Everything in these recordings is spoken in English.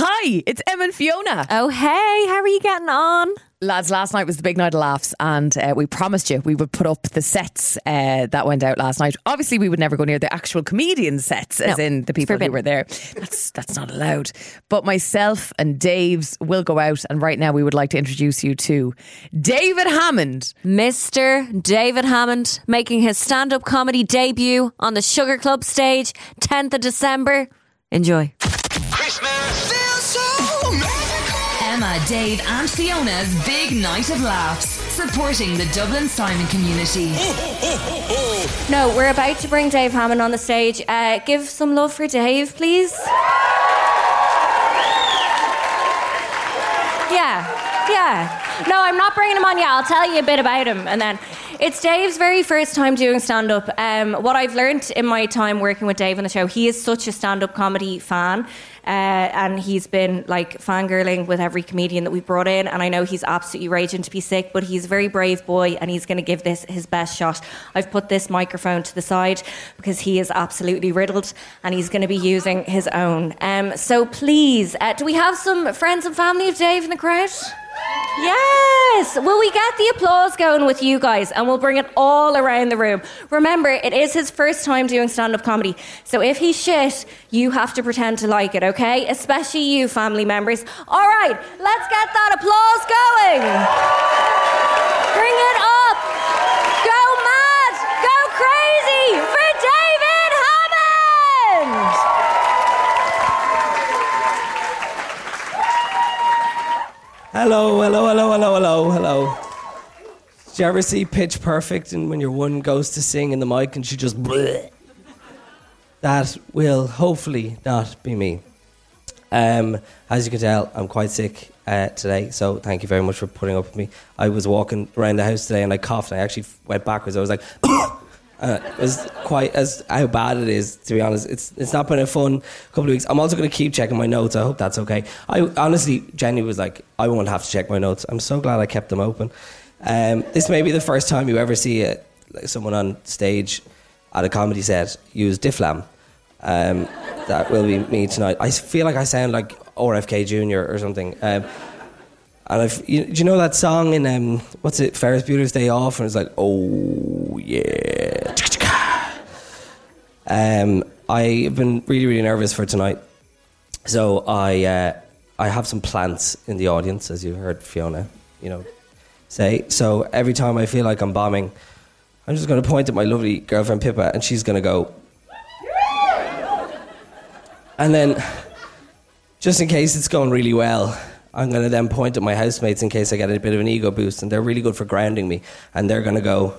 Hi, it's Emma and Fiona. Oh, hey, how are you getting on? Lads, last night was the big night of laughs, and we promised you we would put up the sets that went out last night. Obviously, we would never go near the actual comedian sets, as in the people who were there. That's not allowed. But myself and Dave's will go out, and right now we would like to introduce you to David Hammond. Mr. David Hammond making his stand-up comedy debut on the Sugar Club stage, 10th of December. Enjoy. Christmas feels so magical. Emma, Dave and Fiona's big night of laughs, supporting the Dublin Simon community. No, we're about to bring Dave Hammond on the stage. Give some love for Dave, please. Yeah. No, I'm not bringing him on yet. I'll tell you a bit about him. And then it's Dave's very first time doing stand-up. What I've learnt in my time working with Dave on the show, he is such a stand-up comedy fan. And he's been like fangirling with every comedian that we've brought in. And I know he's absolutely raging to be sick, but he's a very brave boy and he's going to give this his best shot. I've put this microphone to the side because he is absolutely riddled and he's going to be using his own. So please, do we have some friends and family of Dave in the crowd? Yes! Will we get the applause going with you guys and we'll bring it all around the room. Remember, it is his first time doing stand-up comedy. So if he's shit, you have to pretend to like it, okay? Especially you, family members. All right, let's get that applause going. Bring it up. Go mad. Go crazy for David Hammond. Hello. Did you ever see Pitch Perfect and when your one goes to sing in the mic and she just bleh? That will hopefully not be me. As you can tell, I'm quite sick today, so thank you very much for putting up with me. I was walking around the house today and I coughed and I actually went backwards. I was like, it was quite as how bad it is, to be honest. It's not been a fun couple of weeks. I'm also going to keep checking my notes. I hope that's okay. I honestly, Jenny was like, I won't have to check my notes. I'm so glad I kept them open. This may be the first time you ever see someone on stage at a comedy set use Difflam. That will be me tonight. I feel like I sound like RFK Jr. or something. And do you know that song in what's it, Ferris Bueller's Day Off? And it's like, oh yeah. I've been really, really nervous for tonight. So I have some plants in the audience, as you heard Fiona, say. So every time I feel like I'm bombing, I'm just going to point at my lovely girlfriend Pippa, and she's going to go. And then, just in case it's going really well, I'm going to then point at my housemates in case I get a bit of an ego boost, and they're really good for grounding me, and they're going to go.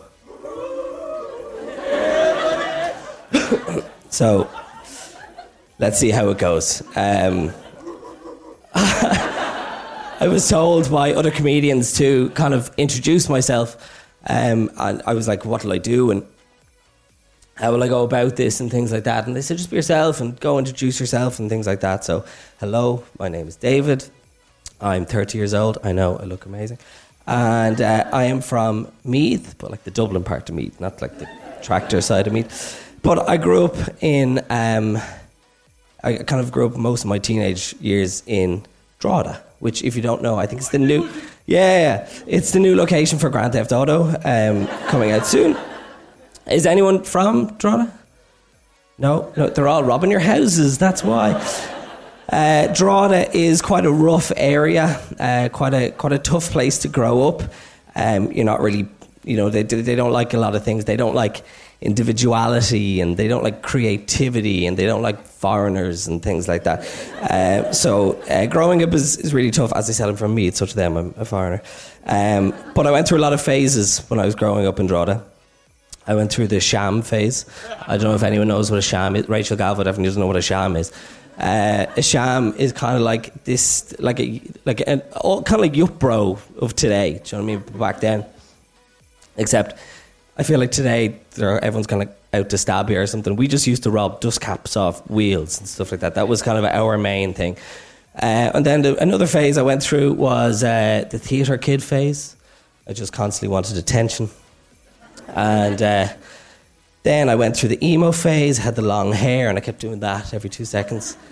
So, let's see how it goes. I was told by other comedians to kind of introduce myself, and I was like, what will I do, and how will I go about this and things like that? And they said, just be yourself and go introduce yourself and things like that. So, hello, my name is David. I'm 30 years old. I know, I look amazing. And I am from Meath, but like the Dublin part of Meath, not like the tractor side of Meath. But I grew up I kind of grew up most of my teenage years in Drogheda, which, if you don't know, I think it's the new... Yeah, it's the new location for Grand Theft Auto, coming out soon. Is anyone from Drogheda? No, they're all robbing your houses, that's why. Drogheda is quite a rough area, quite a tough place to grow up. You're not really, they don't like a lot of things. They don't like individuality, and they don't like creativity, and they don't like foreigners and things like that. So growing up is really tough. As I said, I'm from Meath, so to them I'm a foreigner. But I went through a lot of phases when I was growing up in Drogheda. I went through the sham phase. I don't know if anyone knows what a sham is. Rachel Galvo definitely doesn't know what a sham is. A sham is kind of like this, kind of like Yup Bro of today. Do you know what I mean? Back then. Except, I feel like today everyone's kind of out to stab you or something. We just used to rob dust caps off wheels and stuff like that. That was kind of our main thing. And then another phase I went through was the theatre kid phase. I just constantly wanted attention. And then I went through the emo phase, had the long hair, and I kept doing that every 2 seconds.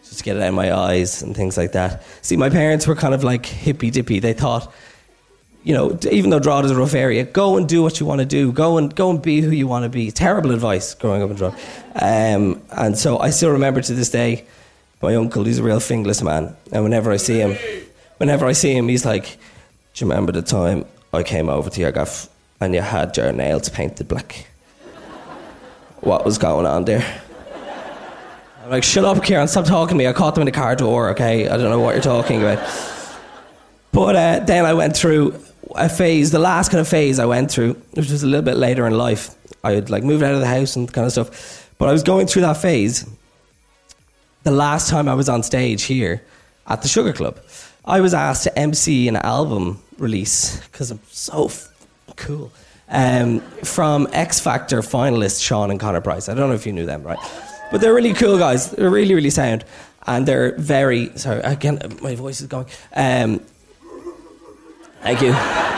just to get it out of my eyes and things like that. See, my parents were kind of like hippy-dippy. They thought, you know, even though Drogheda is a rough area, go and do what you want to do. Go and be who you want to be. Terrible advice growing up in Drogheda. And so I still remember to this day, my uncle, he's a real Finglas man. And whenever I see him, he's like, do you remember the time I came over to your gaff and you had your nails painted black? What was going on there? I'm like, shut up, Kieran, stop talking to me. I caught them in the car door, okay? I don't know what you're talking about. But then I went through a phase, the last kind of phase I went through, which was a little bit later in life. I had like moved out of the house and kind of stuff. But I was going through that phase. The last time I was on stage here at the Sugar Club, I was asked to MC an album release, because I'm so cool, from X Factor finalists Sean and Connor Price. I don't know if you knew them, right? But they're really cool guys. They're really, really sound. And they're very... Sorry, again, my voice is going. Thank you.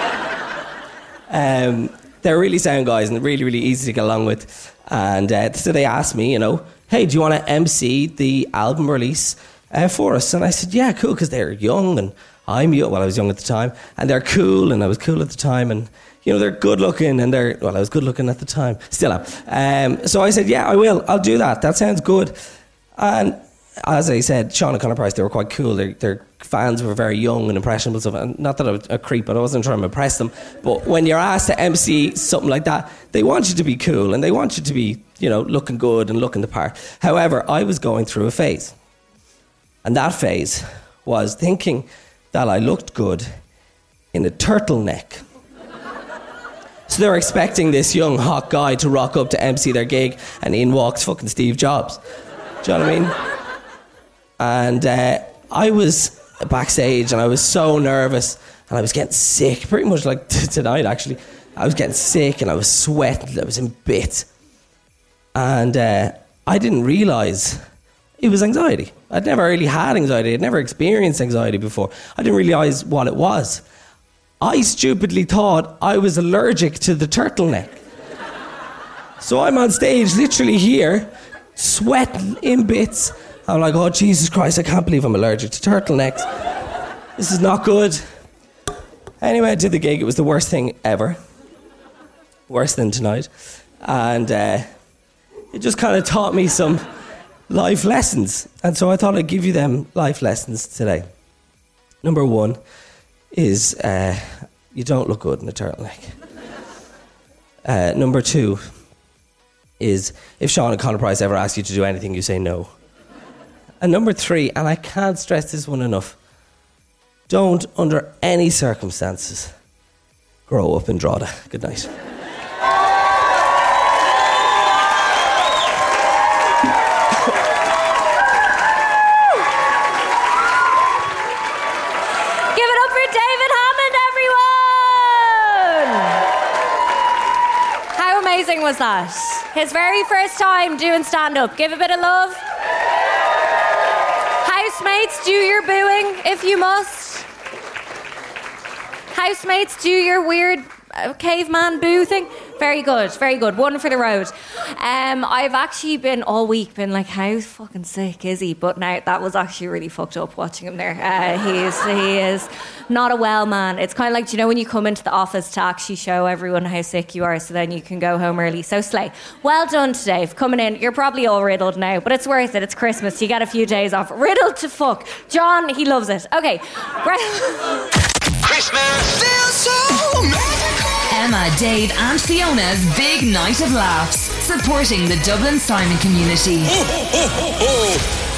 They're really sound guys and really, really easy to get along with. And so they asked me, you know, hey, do you want to MC the album release for us? And I said, yeah, cool, because they're young and I'm young. Well, I was young at the time. And they're cool and I was cool at the time. And, you know, they're good looking and I was good looking at the time. Still am. So I said, yeah, I will. I'll do that. That sounds good. And as I said, Sean and Connor Price, they were quite cool. Their fans were very young and impressionable stuff. And not that I was a creep, but I wasn't trying to impress them. But when you're asked to MC something like that, they want you to be cool and they want you to be, you know, looking good and looking the part. However, I was going through a phase. And that phase was thinking that I looked good in a turtleneck. So they were expecting this young, hot guy to rock up to MC their gig, and in walks fucking Steve Jobs. Do you know what I mean? And I was backstage and I was so nervous and I was getting sick, pretty much like tonight actually. I was getting sick and I was sweating, I was in bits. And I didn't realise it was anxiety. I'd never really had anxiety. I'd never experienced anxiety before. I didn't realise what it was. I stupidly thought I was allergic to the turtleneck. So I'm on stage, literally here, sweating in bits. I'm like, oh, Jesus Christ, I can't believe I'm allergic to turtlenecks. This is not good. Anyway, I did the gig. It was the worst thing ever. Worse than tonight. And it just kind of taught me some life lessons. And so I thought I'd give you them life lessons today. Number one is you don't look good in a turtleneck. Number two is if Sean and Connor Price ever ask you to do anything, you say no. And number three, and I can't stress this one enough, don't, under any circumstances, grow up in Drogheda. Good night. Give it up for David Hammond, everyone! How amazing was that? His very first time doing stand-up. Give a bit of love. Housemates, do your booing if you must. Housemates, do your weird caveman boo thing. Very good, very good. One for the road. I've actually been all week like, how fucking sick is he? But now that was actually really fucked up watching him there. He is not a well man. It's kind of like, do you know when you come into the office to actually show everyone how sick you are so then you can go home early? So slay. Well done today for coming in. You're probably all riddled now, but it's worth it. It's Christmas. You get a few days off. Riddled to fuck. John, he loves it. Okay. Christmas feels so magical. Emma, Dave and Fiona's Big Night of Laughs, supporting the Dublin Simon community. Ho, ho, ho, ho.